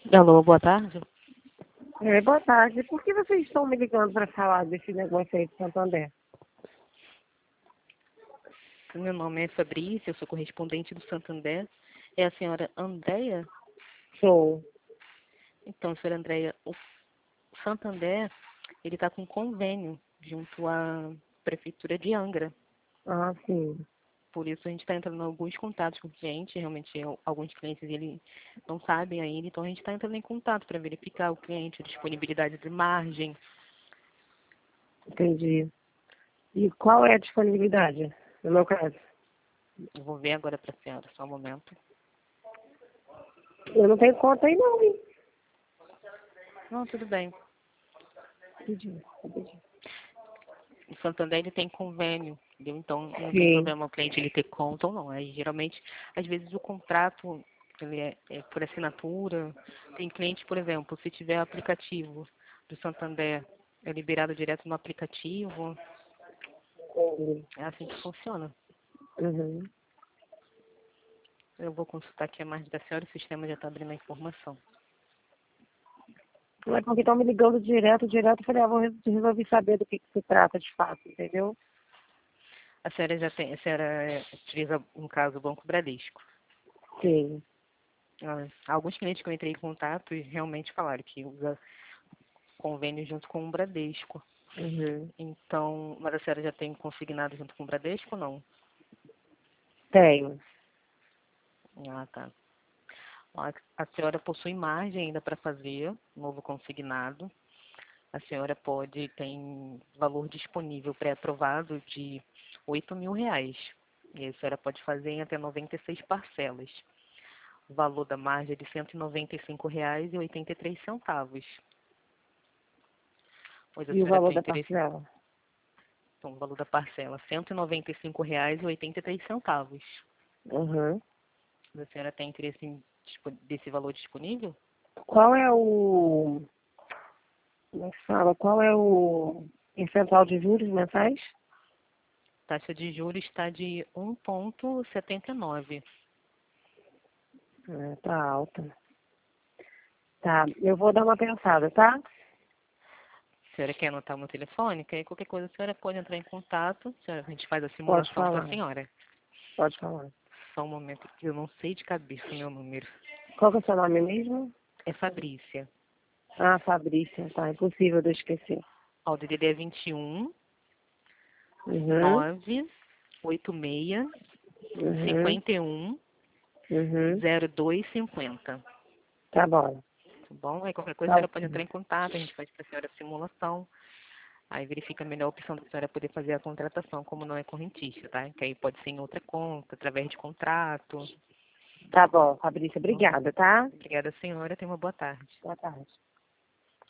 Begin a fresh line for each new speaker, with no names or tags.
Alô, boa tarde.
Boa tarde. Por que vocês estão me ligando para falar desse negócio aí de Santander?
Meu nome é Fabrícia, eu sou correspondente do Santander. É a senhora Andréia?
Sou.
Então, senhora Andréia, o Santander, ele está com convênio junto à Prefeitura de Angra.
Ah, sim.
Por isso, a gente está entrando em alguns contatos com o cliente. Realmente, alguns clientes ele não sabem ainda, então a gente está entrando em contato para verificar o cliente, a disponibilidade de margem.
Entendi. E qual é a disponibilidade, no meu caso?
Eu vou ver agora para a senhora, só um momento.
Eu não tenho conta aí não, hein?
Não, tudo bem.
Entendi.
O Santander ele tem convênio, entendeu? Então não tem
Sim.
problema o cliente ele ter conta ou não. Aí geralmente, às vezes o contrato ele é por assinatura. Tem cliente, por exemplo, se tiver aplicativo do Santander é liberado direto no aplicativo.
Entendi.
É assim que funciona.
Uhum.
Eu vou consultar aqui a margem da senhora, o sistema já está abrindo a informação.
Não é porque estão me ligando direto. Eu falei, resolvi saber do que se trata de fato, entendeu?
A senhora já tem, a senhora utiliza, no caso, o Banco Bradesco.
Sim.
Alguns clientes que eu entrei em contato e realmente falaram que usa convênio junto com o Bradesco.
Uhum.
Então, mas a senhora já tem consignado junto com o Bradesco ou não?
Tenho.
Ah, tá. A senhora possui margem ainda para fazer novo consignado. A senhora pode, tem valor disponível pré-aprovado de R$ 8.000. E a senhora pode fazer em até 96 parcelas. O valor da margem é de R$ 195,83. Pois a
E o
senhora
valor
tem
da
interesse.
parcela?
Então, o valor da parcela, R$ 195,83.
Uhum.
A senhora tem interesse desse valor disponível?
Qual é o... Como é que fala? Qual é o percentual de juros mensais?
Taxa de juros está de 1,79.
Tá alta. Tá, eu vou dar uma pensada, tá?
A senhora quer anotar o meu telefone? Que aí qualquer coisa a senhora pode entrar em contato. A gente faz a
Pode
simulação para a
falar,
senhora.
pode falar.
Só um momento que eu não sei de cabeça o meu número.
Qual que é o seu nome mesmo?
É Fabrícia.
Ah, Fabrícia, tá, impossível de eu esquecer.
Ó, o DDD é 21
Uhum,
986
uhum,
51
uhum,
0250.
tá bom.
Tá bom? Aí qualquer coisa a
Tá
senhora pode
ok.
entrar em contato, a gente faz para a senhora a simulação. Aí verifica a melhor opção da senhora poder fazer a contratação, como não é correntista, tá? Que aí pode ser em outra conta, através de contrato.
Tá bom, Fabrícia,
Tá bom?
obrigada, tá?
Obrigada, senhora. Tenha uma boa tarde.
Boa tarde.